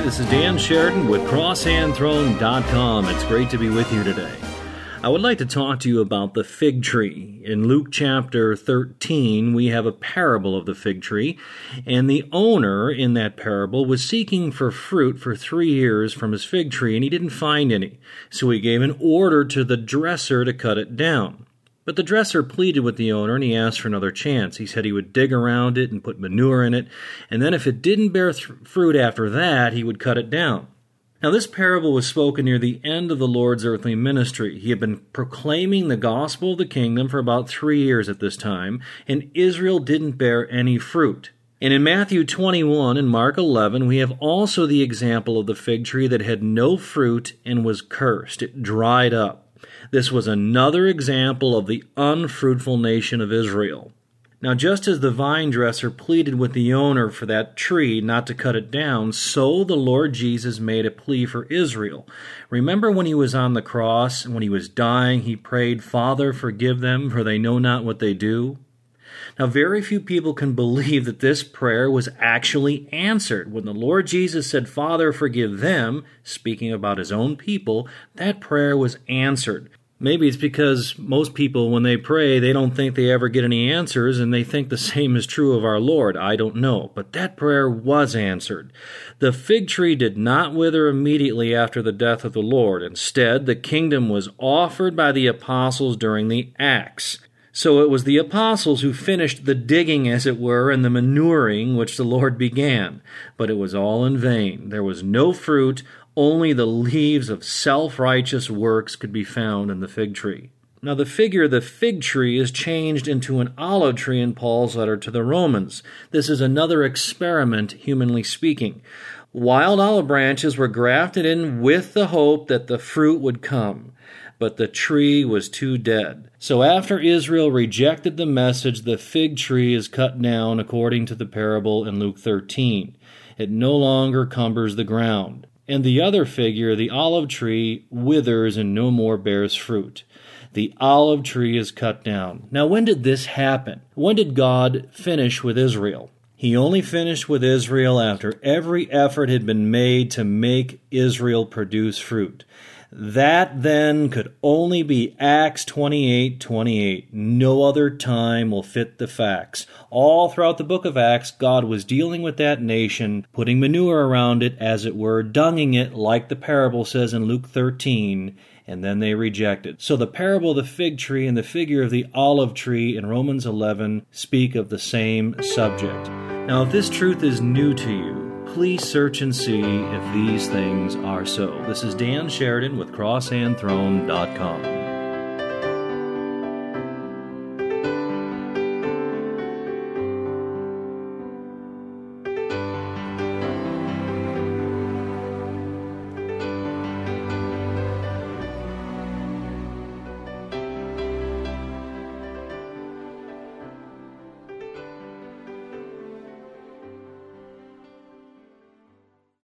This is Dan Sheridan with CrosshandThrone.com. It's great to be with you today. I would like to talk to you about the fig tree. In Luke chapter 13, we have a parable of the fig tree, and the owner in that parable was seeking for fruit for 3 years from his fig tree, and he didn't find any. So he gave an order to the dresser to cut it down. But the dresser pleaded with the owner, and he asked for another chance. He said he would dig around it and put manure in it, and then if it didn't bear fruit after that, he would cut it down. Now, this parable was spoken near the end of the Lord's earthly ministry. He had been proclaiming the gospel of the kingdom for about 3 years at this time, and Israel didn't bear any fruit. And in Matthew 21 and Mark 11, we have also the example of the fig tree that had no fruit and was cursed. It dried up. This was another example of the unfruitful nation of Israel. Now, just as the vine dresser pleaded with the owner for that tree not to cut it down, so the Lord Jesus made a plea for Israel. Remember when he was on the cross, and when he was dying, he prayed, "Father, forgive them, for they know not what they do." Now, very few people can believe that this prayer was actually answered. When the Lord Jesus said, "Father, forgive them," speaking about his own people, that prayer was answered. Maybe it's because most people, when they pray, they don't think they ever get any answers, and they think the same is true of our Lord. I don't know. But that prayer was answered. The fig tree did not wither immediately after the death of the Lord. Instead, the kingdom was offered by the apostles during the Acts. So it was the apostles who finished the digging, as it were, and the manuring which the Lord began. But it was all in vain. There was no fruit. Only the leaves of self-righteous works could be found in the fig tree. Now, the figure of the fig tree is changed into an olive tree in Paul's letter to the Romans. This is another experiment, humanly speaking. Wild olive branches were grafted in with the hope that the fruit would come, but the tree was too dead. So after Israel rejected the message, the fig tree is cut down according to the parable in Luke 13. It no longer cumbers the ground. And the other figure, the olive tree, withers and no more bears fruit. The olive tree is cut down. Now, when did this happen? When did God finish with Israel? He only finished with Israel after every effort had been made to make Israel produce fruit. That then could only be Acts 28:28. No other time will fit the facts. All throughout the book of Acts, God was dealing with that nation, putting manure around it, as it were, dunging it, like the parable says in Luke 13, and then they rejected. So the parable of the fig tree and the figure of the olive tree in Romans 11 speak of the same subject. Now, if this truth is new to you, please search and see if these things are so. This is Dan Sheridan with CrosshandThrone.com.